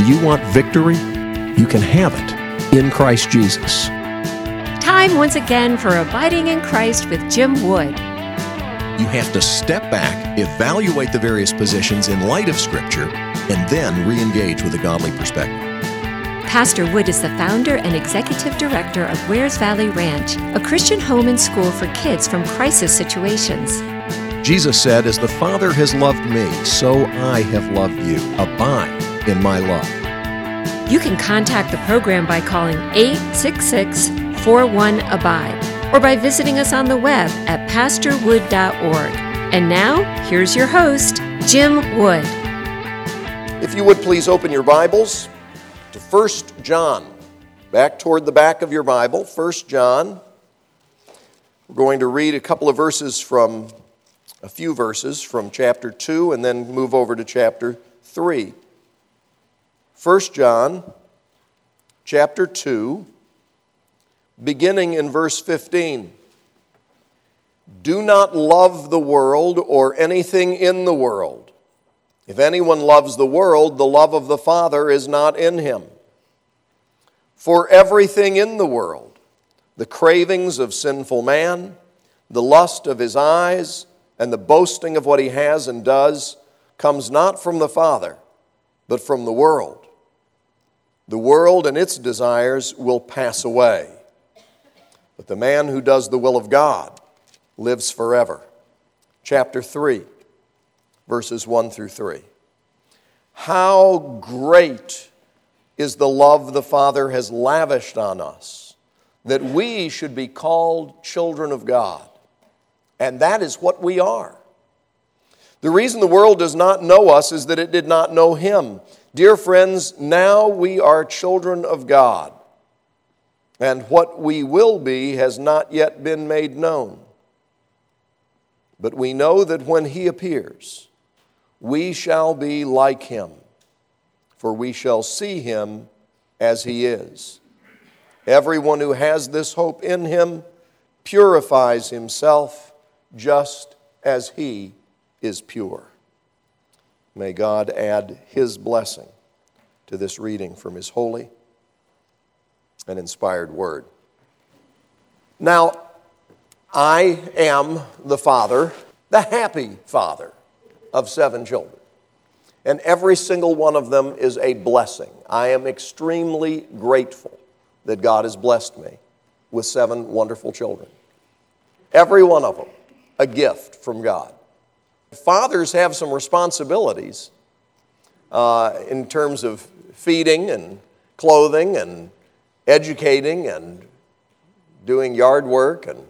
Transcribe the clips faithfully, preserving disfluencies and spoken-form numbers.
Do you want victory? You can have it in Christ Jesus. Time once again for Abiding in Christ with Jim Wood. You have to step back, evaluate the various positions in light of Scripture, and then re-engage with a godly perspective. Pastor Wood is the founder and executive director of Wares Valley Ranch, a Christian home and school for kids from crisis situations. Jesus said, "As the Father has loved me, so I have loved you. Abide in my love." You can contact the program by calling eight six six, four one, abide or by visiting us on the web at pastor wood dot org. And now, here's your host, Jim Wood. If you would please open your Bibles to First John, back toward the back of your Bible, First John. We're going to read a couple of verses from, a few verses from chapter two and then move over to chapter three. First John, chapter two, beginning in verse fifteen. Do not love the world or anything in the world. If anyone loves the world, the love of the Father is not in him. For everything in the world, the cravings of sinful man, the lust of his eyes, and the boasting of what he has and does, comes not from the Father, but from the world. The world and its desires will pass away, but the man who does the will of God lives forever. Chapter three. Verses one through three. How great is the love the Father has lavished on us, that we should be called children of God. And that is what we are. The reason the world does not know us is that it did not know Him. Dear friends, now we are children of God, and what we will be has not yet been made known. But we know that when He appears, we shall be like Him, for we shall see Him as He is. Everyone who has this hope in Him purifies himself just as He is pure. May God add His blessing to this reading from His holy and inspired word. Now, I am the father, the happy father, of seven children. And every single one of them is a blessing. I am extremely grateful that God has blessed me with seven wonderful children. Every one of them, a gift from God. Fathers have some responsibilities uh, in terms of feeding and clothing and educating and doing yard work and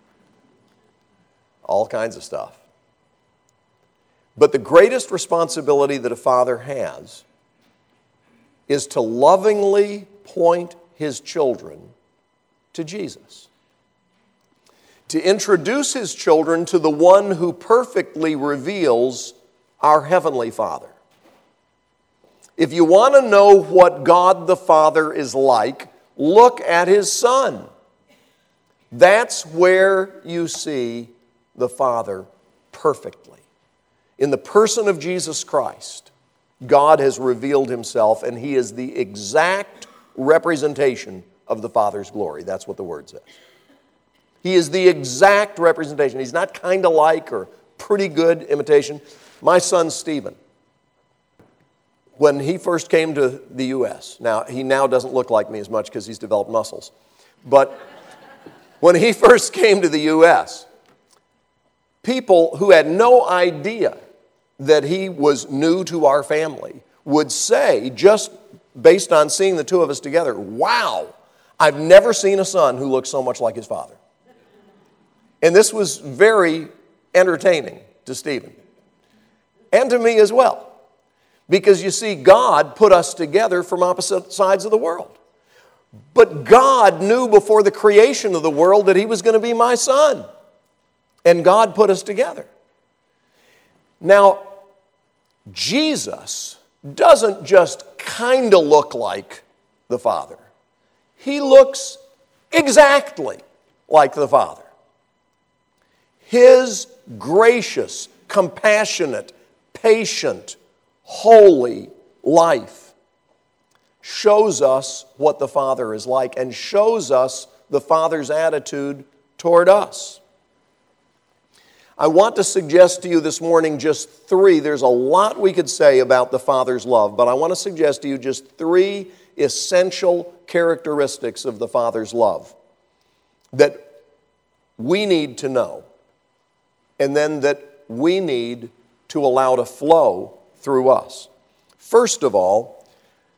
all kinds of stuff. But the greatest responsibility that a father has is to lovingly point his children to Jesus. To introduce his children to the one who perfectly reveals our Heavenly Father. If you want to know what God the Father is like, look at His Son. That's where you see the Father perfectly. In the person of Jesus Christ, God has revealed Himself, and He is the exact representation of the Father's glory. That's what the Word says. He is the exact representation. He's not kind of like or pretty good imitation. My son Stephen, when he first came to the U S, now he now doesn't look like me as much because he's developed muscles, but when he first came to the U S, people who had no idea that he was new to our family would say, just based on seeing the two of us together, wow, I've never seen a son who looks so much like his father. And this was very entertaining to Stephen and to me as well. Because you see, God put us together from opposite sides of the world. But God knew before the creation of the world that He was going to be my son. And God put us together. Now, Jesus doesn't just kind of look like the Father. He looks exactly like the Father. His gracious, compassionate, patient, holy life shows us what the Father is like and shows us the Father's attitude toward us. I want to suggest to you this morning just three. There's a lot we could say about the Father's love, but I want to suggest to you just three essential characteristics of the Father's love that we need to know, and then that we need to allow to flow through us. First of all,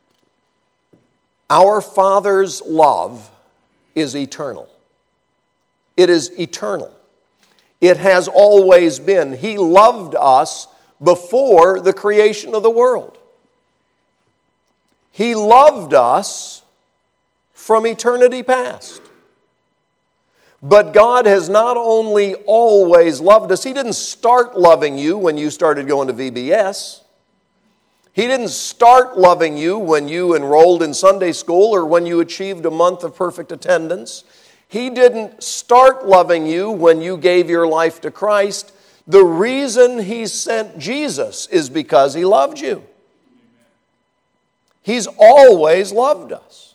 our Father's love is eternal. It is eternal. It has always been. He loved us before the creation of the world. He loved us from eternity past. But God has not only always loved us, He didn't start loving you when you started going to V B S. He didn't start loving you when you enrolled in Sunday school or when you achieved a month of perfect attendance. He didn't start loving you when you gave your life to Christ. The reason He sent Jesus is because He loved you. He's always loved us.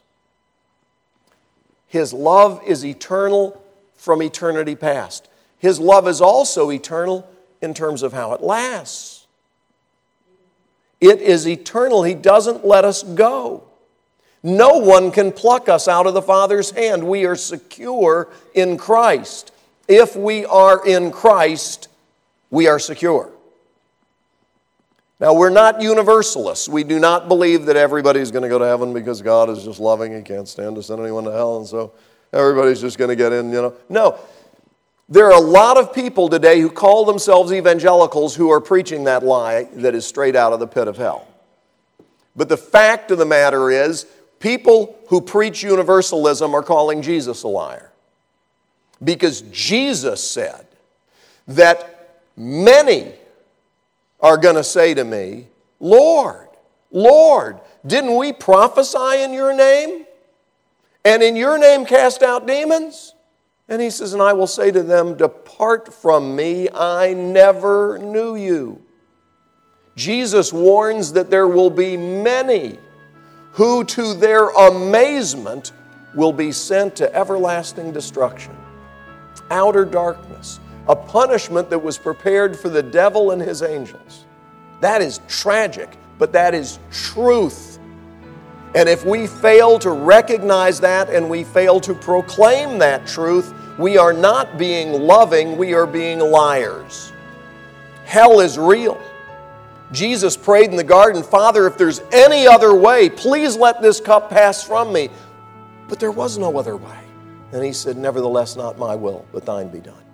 His love is eternal from eternity past. His love is also eternal in terms of how it lasts. It is eternal. He doesn't let us go. No one can pluck us out of the Father's hand. We are secure in Christ. If we are in Christ, we are secure. Now, we're not universalists. We do not believe that everybody's going to go to heaven because God is just loving. He can't stand to send anyone to hell, and so everybody's just going to get in, you know. No. There are a lot of people today who call themselves evangelicals who are preaching that lie that is straight out of the pit of hell. But the fact of the matter is, people who preach universalism are calling Jesus a liar. Because Jesus said that many are going to say to me, Lord, Lord, didn't we prophesy in your name? And in your name cast out demons? And He says, and I will say to them, depart from me, I never knew you. Jesus warns that there will be many who to their amazement will be sent to everlasting destruction, outer darkness, a punishment that was prepared for the devil and his angels. That is tragic, but that is truth. And if we fail to recognize that and we fail to proclaim that truth, we are not being loving, we are being liars. Hell is real. Jesus prayed in the garden, Father, if there's any other way, please let this cup pass from me. But there was no other way. And He said, nevertheless, not my will, but thine be done.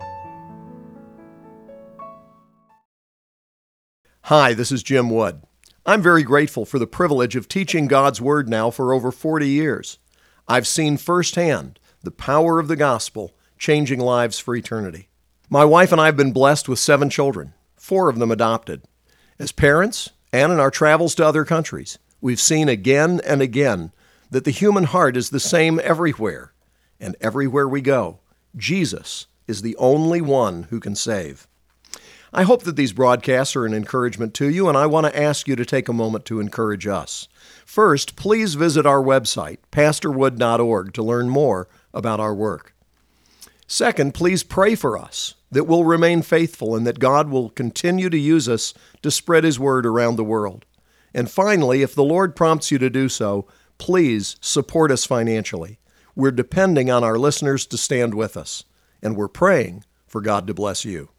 Hi, this is Jim Wood. I'm very grateful for the privilege of teaching God's Word now for over forty years. I've seen firsthand the power of the gospel changing lives for eternity. My wife and I have been blessed with seven children, four of them adopted. As parents, and in our travels to other countries, we've seen again and again that the human heart is the same everywhere. And everywhere we go, Jesus is the only one who can save. I hope that these broadcasts are an encouragement to you, and I want to ask you to take a moment to encourage us. First, please visit our website, pastor wood dot org, to learn more about our work. Second, please pray for us that we'll remain faithful and that God will continue to use us to spread His word around the world. And finally, if the Lord prompts you to do so, please support us financially. We're depending on our listeners to stand with us, and we're praying for God to bless you.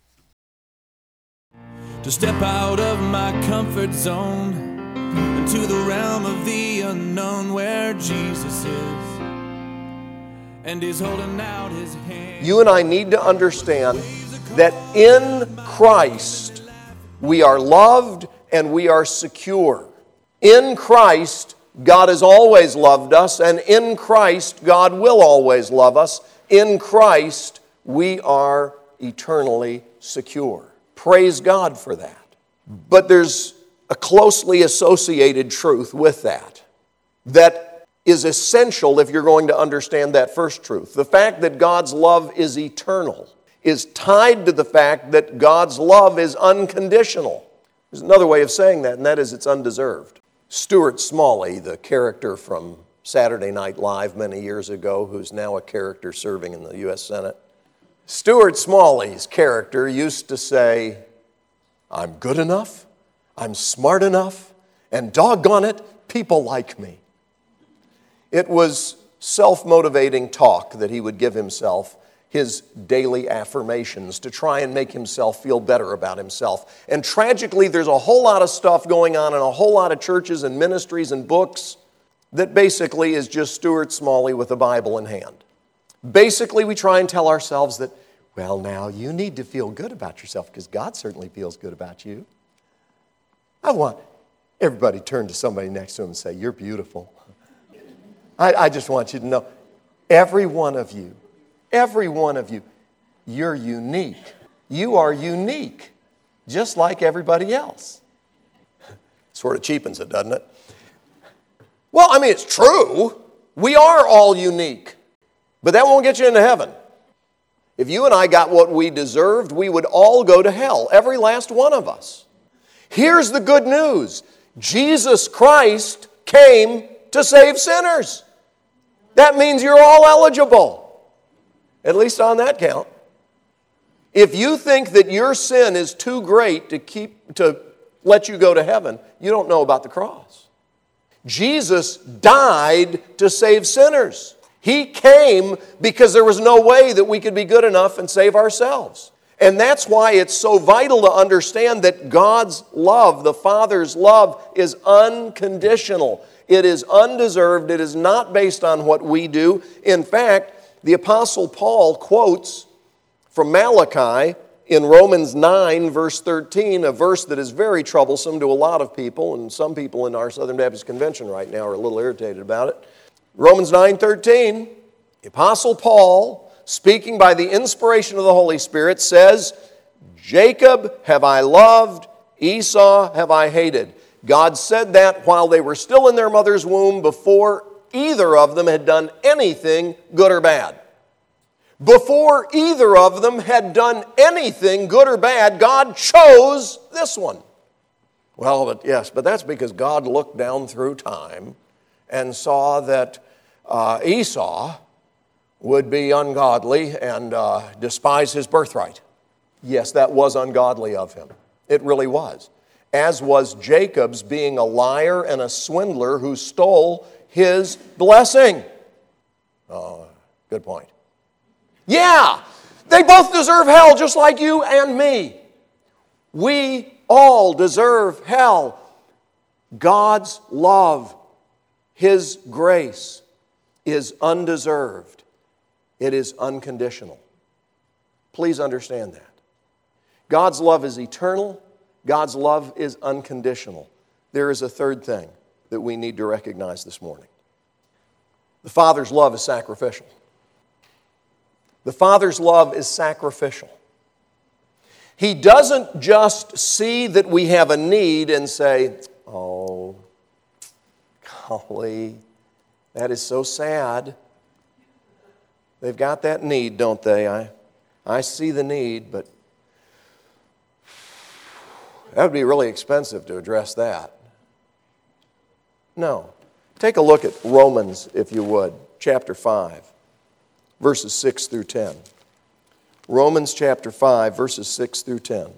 To step out of my comfort zone into the realm of the unknown where Jesus is and He's holding out His hand. You and I need to understand that in Christ we are loved and we are secure. In Christ, God has always loved us, and in Christ, God will always love us. In Christ, we are eternally secure. Praise God for that. But there's a closely associated truth with that that is essential if you're going to understand that first truth. The fact that God's love is eternal is tied to the fact that God's love is unconditional. There's another way of saying that, and that is it's undeserved. Stuart Smalley, the character from Saturday Night Live many years ago, who's now a character serving in the U S Senate, Stuart Smalley's character used to say, "I'm good enough, I'm smart enough, and doggone it, people like me." It was self-motivating talk that he would give himself, his daily affirmations to try and make himself feel better about himself. And tragically, there's a whole lot of stuff going on in a whole lot of churches and ministries and books that basically is just Stuart Smalley with a Bible in hand. Basically, we try and tell ourselves that, well, now you need to feel good about yourself because God certainly feels good about you. I want everybody to turn to somebody next to them and say, "You're beautiful." I, I just want you to know, every one of you, every one of you, you're unique. You are unique, just like everybody else. Sort of cheapens it, doesn't it? Well, I mean, it's true. We are all unique. But that won't get you into heaven. If you and I got what we deserved, we would all go to hell, every last one of us. Here's the good news. Jesus Christ came to save sinners. That means you're all eligible, at least on that count. If you think that your sin is too great to keep to let you go to heaven, you don't know about the cross. Jesus died to save sinners. He came because there was no way that we could be good enough and save ourselves. And that's why it's so vital to understand that God's love, the Father's love, is unconditional. It is undeserved. It is not based on what we do. In fact, the Apostle Paul quotes from Malachi in Romans nine, verse thirteen, a verse that is very troublesome to a lot of people, and some people in our Southern Baptist Convention right now are a little irritated about it. Romans nine thirteen, the Apostle Paul, speaking by the inspiration of the Holy Spirit, says, "Jacob have I loved, Esau have I hated." God said that while they were still in their mother's womb, before either of them had done anything good or bad. Before either of them had done anything good or bad, God chose this one. Well, but yes, but that's because God looked down through time and saw that uh, Esau would be ungodly and uh, despise his birthright. Yes, that was ungodly of him. It really was. As was Jacob's being a liar and a swindler who stole his blessing. Oh, good point. Yeah, they both deserve hell just like you and me. We all deserve hell. God's love, His grace is undeserved. It is unconditional. Please understand that. God's love is eternal. God's love is unconditional. There is a third thing that we need to recognize this morning. The Father's love is sacrificial. The Father's love is sacrificial. He doesn't just see that we have a need and say, "Oh, golly, that is so sad. They've got that need, don't they? I, I see the need, but that would be really expensive to address that." No. Take a look at Romans, if you would, chapter five, verses six through ten. Romans chapter five, verses six through ten.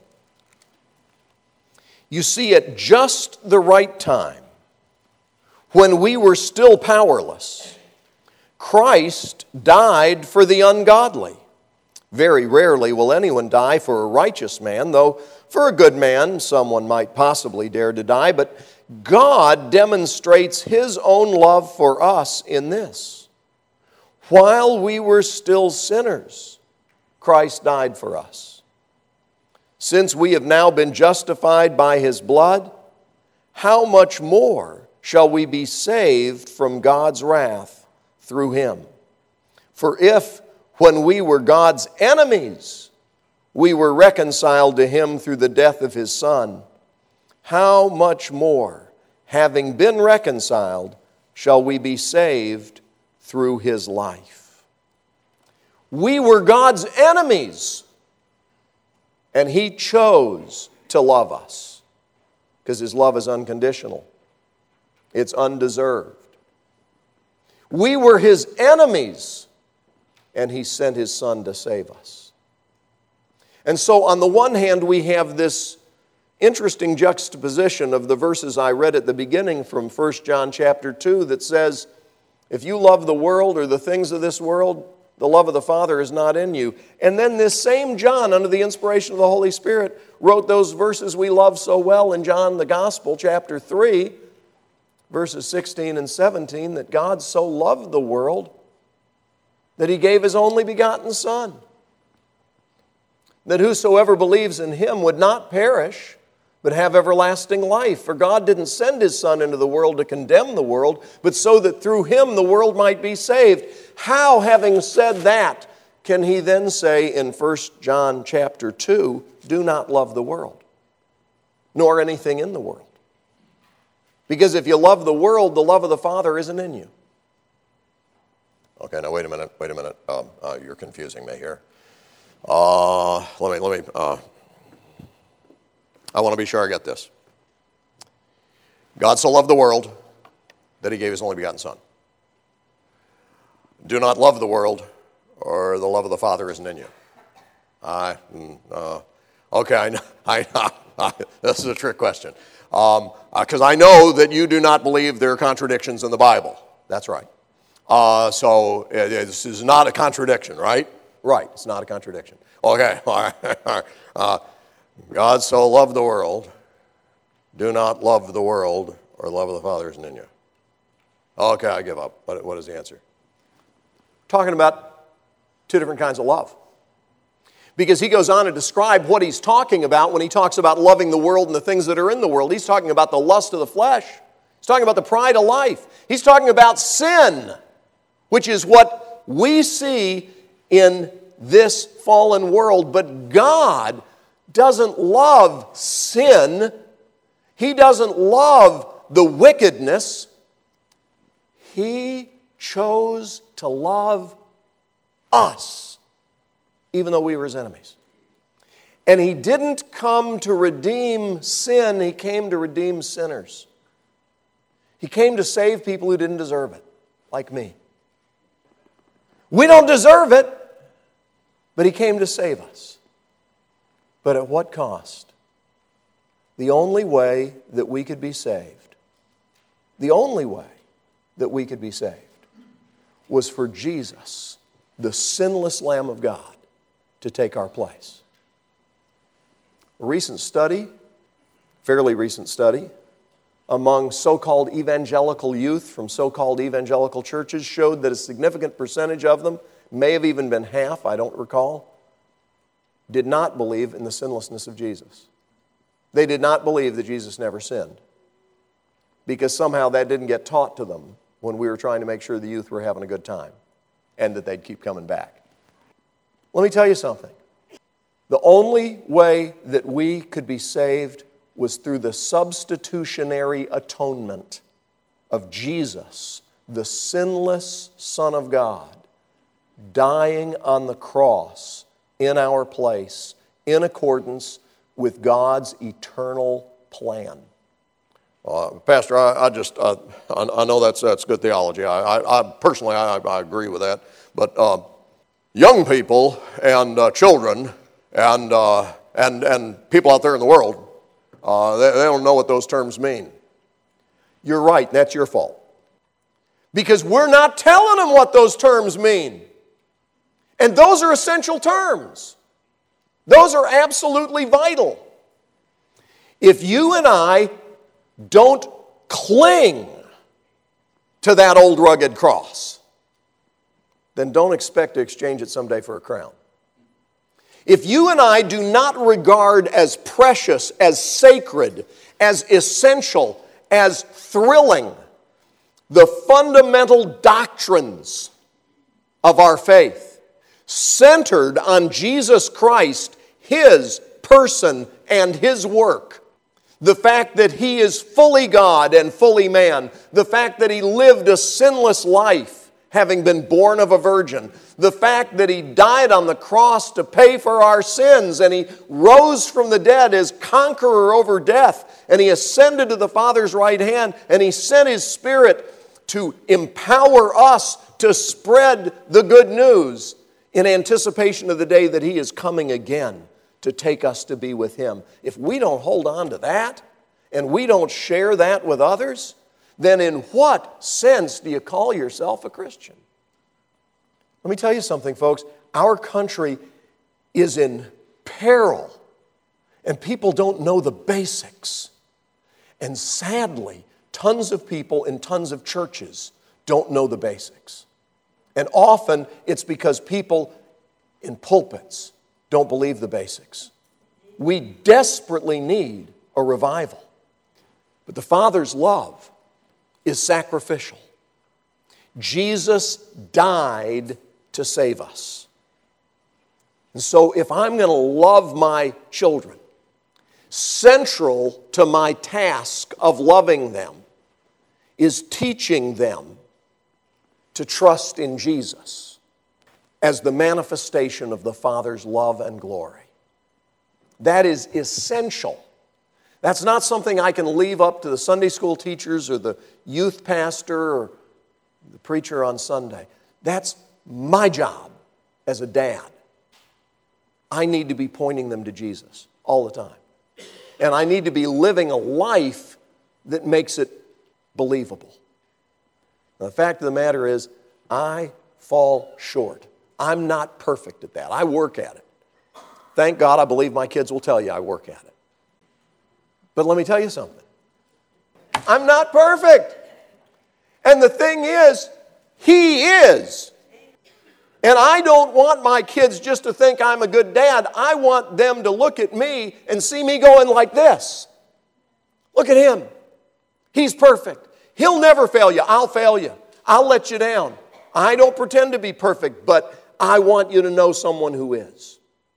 You see, at just the right time, when we were still powerless, Christ died for the ungodly. Very rarely will anyone die for a righteous man, though for a good man someone might possibly dare to die. But God demonstrates His own love for us in this: while we were still sinners, Christ died for us. Since we have now been justified by His blood, how much more shall we be saved from God's wrath through Him? For if, when we were God's enemies, we were reconciled to Him through the death of His Son, how much more, having been reconciled, shall we be saved through His life? We were God's enemies, and He chose to love us because His love is unconditional. It's undeserved. We were His enemies, and He sent His Son to save us. And so on the one hand, we have this interesting juxtaposition of the verses I read at the beginning from First John chapter two that says, if you love the world or the things of this world, the love of the Father is not in you. And then this same John, under the inspiration of the Holy Spirit, wrote those verses we love so well in John the Gospel, chapter three, verses sixteen and seventeen, that God so loved the world that He gave His only begotten Son, that whosoever believes in Him would not perish, but have everlasting life. For God didn't send His Son into the world to condemn the world, but so that through Him the world might be saved. How, having said that, can He then say in First John chapter two, do not love the world, nor anything in the world? Because if you love the world, the love of the Father isn't in you. Okay, now wait a minute, wait a minute. Um, uh, you're confusing me here. Uh, let me, let me, uh, I want to be sure I get this. God so loved the world that He gave His only begotten Son. Do not love the world, or the love of the Father isn't in you. I, uh, okay, I know, I, I, this is a trick question. Um, because I know that you do not believe there are contradictions in the Bible. That's right. Uh, so uh, this is not a contradiction, right? Right, it's not a contradiction. Okay, all right. All right. Uh, God so loved the world. Do not love the world, or the love of the Father isn't in you. Okay, I give up. What, what is the answer? Talking about two different kinds of love. Because he goes on to describe what he's talking about when he talks about loving the world and the things that are in the world. He's talking about the lust of the flesh. He's talking about the pride of life. He's talking about sin, which is what we see in this fallen world. But God doesn't love sin. He doesn't love the wickedness. He chose to love us, even though we were His enemies. And He didn't come to redeem sin. He came to redeem sinners. He came to save people who didn't deserve it, like me. We don't deserve it, but He came to save us. But at what cost? The only way that we could be saved, the only way that we could be saved was for Jesus, the sinless Lamb of God, to take our place. A recent study, fairly recent study, among so-called evangelical youth from so-called evangelical churches showed that a significant percentage of them, may have even been half, I don't recall, did not believe in the sinlessness of Jesus. They did not believe that Jesus never sinned, because somehow that didn't get taught to them when we were trying to make sure the youth were having a good time and that they'd keep coming back. Let me tell you something. The only way that we could be saved was through the substitutionary atonement of Jesus, the sinless Son of God, dying on the cross in our place in accordance with God's eternal plan. Uh, Pastor, I, I just, uh, I, I know that's that's good theology. I, I, I personally, I, I agree with that. But uh, young people and uh, children and uh, and and people out there in the world, uh, they, they don't know what those terms mean. You're right. That's your fault, because we're not telling them what those terms mean, and those are essential terms. Those are absolutely vital. If you and I don't cling to that old rugged cross, then don't expect to exchange it someday for a crown. If you and I do not regard as precious, as sacred, as essential, as thrilling the fundamental doctrines of our faith, centered on Jesus Christ, His person and His work, the fact that He is fully God and fully man, the fact that He lived a sinless life, having been born of a virgin. The fact that he died on the cross to pay for our sins, and he rose from the dead as conqueror over death, and he ascended to the Father's right hand, and he sent his Spirit to empower us to spread the good news in anticipation of the day that he is coming again to take us to be with him. If we don't hold on to that, and we don't share that with others, then in what sense do you call yourself a Christian? Let me tell you something, folks. Our country is in peril, and people don't know the basics. And sadly, tons of people in tons of churches don't know the basics. And often it's because people in pulpits don't believe the basics. We desperately need a revival. But the Father's love is sacrificial. Jesus died to save us. And so if I'm going to love my children, central to my task of loving them is teaching them to trust in Jesus as the manifestation of the Father's love and glory. That is essential. That's not something I can leave up to the Sunday school teachers or the youth pastor or the preacher on Sunday. That's my job as a dad. I need to be pointing them to Jesus all the time. And I need to be living a life that makes it believable. Now, the fact of the matter is, I fall short. I'm not perfect at that. I work at it. Thank God, I believe my kids will tell you I work at it. But let me tell you something. I'm not perfect. And the thing is, he is. And I don't want my kids just to think I'm a good dad. I want them to look at me and see me going like this. Look at him. He's perfect. He'll never fail you. I'll fail you. I'll let you down. I don't pretend to be perfect, but I want you to know someone who is.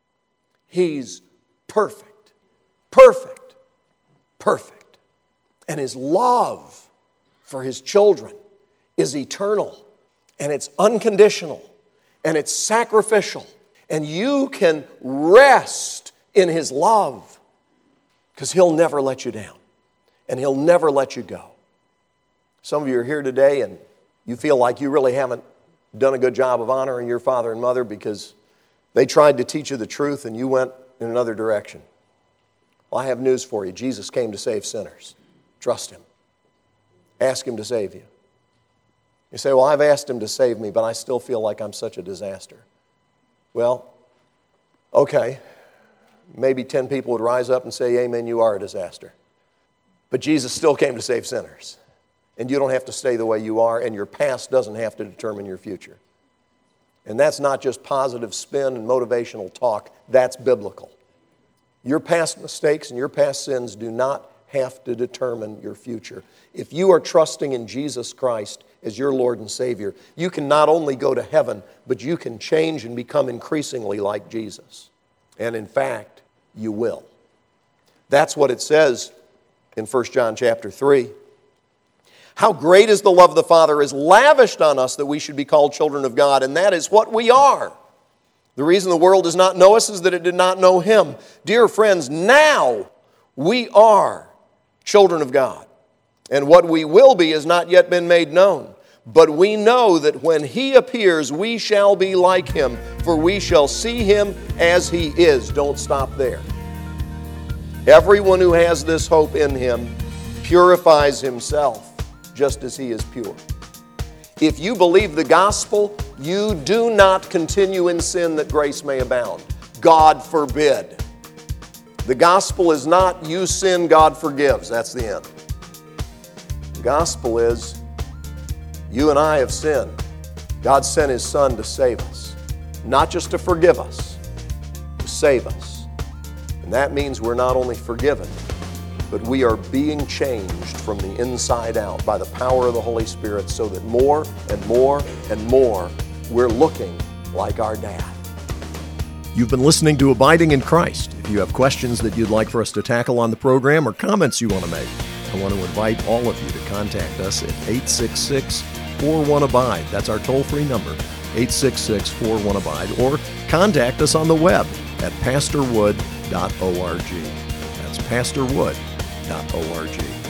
He's perfect. Perfect. Perfect. And his love for his children is eternal, and it's unconditional, and it's sacrificial. And you can rest in his love because he'll never let you down, and he'll never let you go. Some of you are here today and you feel like you really haven't done a good job of honoring your father and mother because they tried to teach you the truth and you went in another direction. Well, I have news for you. Jesus came to save sinners. Trust him. Ask him to save you. You say, well, I've asked him to save me, but I still feel like I'm such a disaster. Well, okay. Maybe ten people would rise up and say, amen, you are a disaster. But Jesus still came to save sinners. And you don't have to stay the way you are, and your past doesn't have to determine your future. And that's not just positive spin and motivational talk. That's biblical. Your past mistakes and your past sins do not have to determine your future. If you are trusting in Jesus Christ as your Lord and Savior, you can not only go to heaven, but you can change and become increasingly like Jesus. And in fact, you will. That's what it says in First John chapter three. How great is the love of the Father is lavished on us that we should be called children of God, and that is what we are. The reason the world does not know us is that it did not know him. Dear friends, now we are children of God, and what we will be has not yet been made known. But we know that when he appears, we shall be like him, for we shall see him as he is. Don't stop there. Everyone who has this hope in him purifies himself, just as he is pure. If you believe the gospel, you do not continue in sin that grace may abound. God forbid. The gospel is not you sin, God forgives. That's the end. The gospel is you and I have sinned. God sent his Son to save us. Not just to forgive us, to save us. And that means we're not only forgiven, but we are being changed from the inside out by the power of the Holy Spirit so that more and more and more we're looking like our dad. You've been listening to Abiding in Christ. If you have questions that you'd like for us to tackle on the program or comments you want to make, I want to invite all of you to contact us at eight six six, four one, abide. That's our toll-free number, eight six six, four one, abide. Or contact us on the web at pastor wood dot org. That's pastor wood dot org.